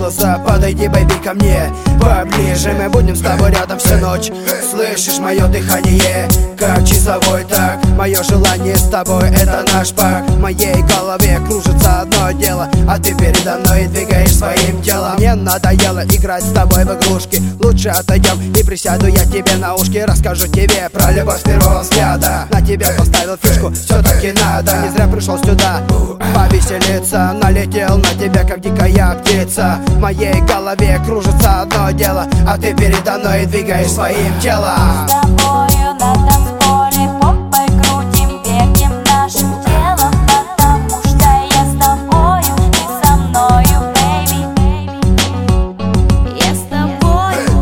голоса. Подойди, бэйби, ко мне поближе, мы будем с тобой рядом всю ночь. Слышишь мое дыхание, как часовой так. Мое желание с тобой — это наш пакт. В моей голове кружится одно дело, а ты передо мной двигаешь своим телом. Мне надоело играть с тобой в игрушки. Лучше отойдем и присяду я тебе на ушки. Расскажу тебе про любовь с первого взгляда. На тебя поставил фишку, все-таки надо. Не зря пришел сюда повеселиться. Налетел на тебя, как дикая птица. В моей голове кружится одно дело, а ты передо мной двигаешь своим телом. С тобою на танцполе попой крутим, вертим нашим телом, потому что я с тобою, ты со мною, бэйби. Я с тобою,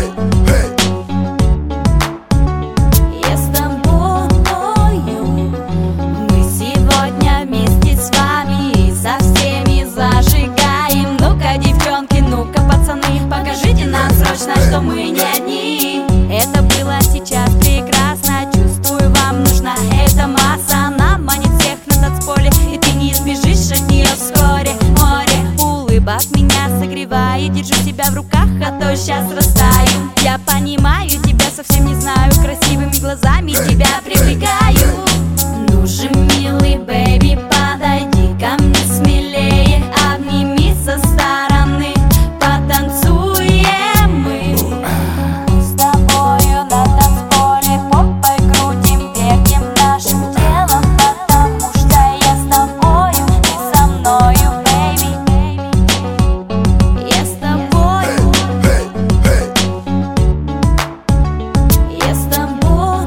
я с тобою. Мы сегодня вместе с вами и со всеми зажигаем. Ну-ка, девчонки, ну-ка, пацаны, покажите нам срочно, что мы не одни. Это было сейчас прекрасно, чувствую, вам нужна эта масса. Она манит всех на танцполе, и ты не избежишь от нее вскоре. Море улыбок меня согревает, держу себя в руках, а то сейчас растаю. Я понимаю тебя, совсем не знаю, красивыми глазами тебя привлекаю. Ну же, милый бэйби, подойди ко мне смелее, обними со стороны, потанцуем мы. С тобою на танцполе попой крутим, вертим нашим телом, потому что я с тобою, ты со мною, бэйби. Я с тобою, я с тобою.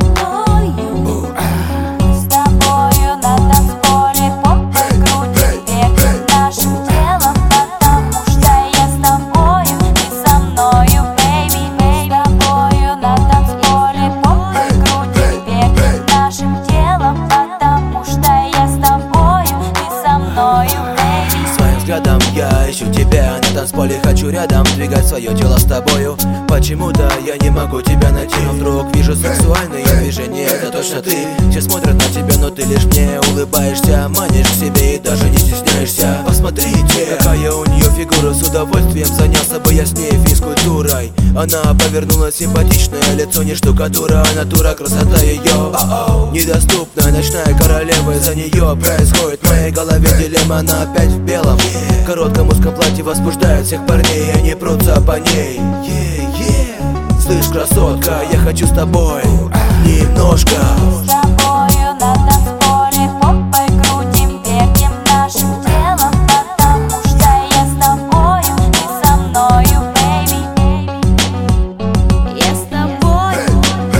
С тобою на танцполе попой крутим, вертим нашим телом, потому что я с тобою, ты со мною, бэйби. С тобою на танцполе попой крутим, вертим нашим телом, потому что я с тобою, ты со мною, бэйби. Своим взглядом я ищу тебя на танцполе, хочу рядом двигать свое тело с тобою. Почему-то я не могу тебя найти, но вдруг вижу сексуальные движения. Это точно ты, все смотрят на тебя, но ты лишь мне улыбаешься. Манишь к себе и даже не стесняешься. Посмотрите, какая у нее фигура, с удовольствием занялся бы я с ней физкультурой. Она повернулась, симпатичное лицо, не штукатура, а натура, красота ее недоступная, ночная королева, из-за нее происходит в моей голове дилемма. Она опять в белом, в коротком узком платье возбуждает всех парней, и они прутся по ней. Слышь, красотка, я хочу с тобой немножко. С тобою на танцполе попой крутим, вертим нашим телом, потому что я с тобою, ты со мною, бэйби. Я с тобою,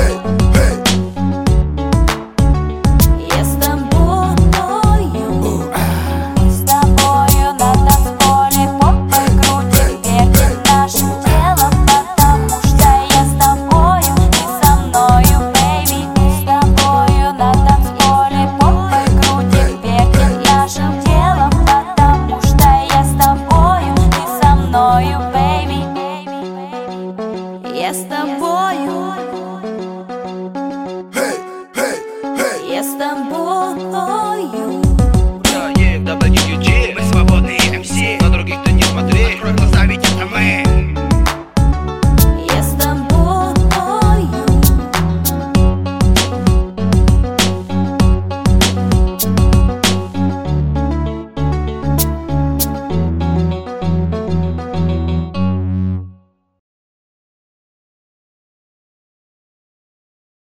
я с тобою. С тобою на танцполе попой крутим, вертим нашим телом, потому что я с тобою, ты со мною, бэйби. С тобою на танцполе попой крутим, вертим нашим телом, потому что я с тобою, ты со мною, бэйби. Я с тобою, я с тобой.